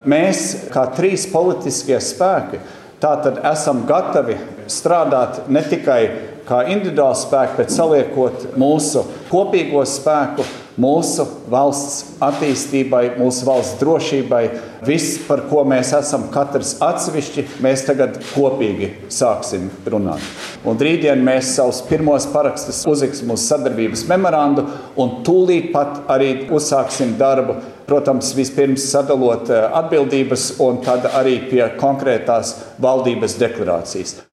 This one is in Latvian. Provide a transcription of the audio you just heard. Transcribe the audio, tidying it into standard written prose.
Mēs, kā trīs politiskie spēki, tātad esam gatavi strādāt ne tikai kā individuāli spēki, bet saliekot mūsu kopīgo spēku, mūsu valsts attīstībai, mūsu valsts drošībai. Viss, par ko mēs esam katrs atsevišķi, mēs tagad kopīgi sāksim runāt. Un rītdien mēs savus pirmos parakstus uzliksim uz sadarbības memorandu un tūlīt pat arī uzsāksim darbu. Protams, vispirms sadalot atbildības un tad arī pie konkrētās valdības deklarācijas.